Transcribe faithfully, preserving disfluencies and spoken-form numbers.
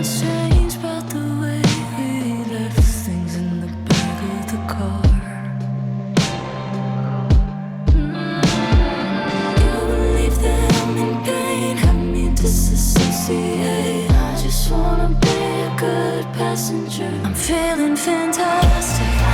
strange about the way we left things in the back of the car. Mm. You believe that I'm in pain, have me disassociate. I just wanna be a good passenger. I'm feeling fantastic.